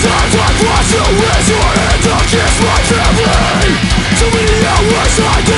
Sometimes I want to resort and to kiss my family. Too many hours I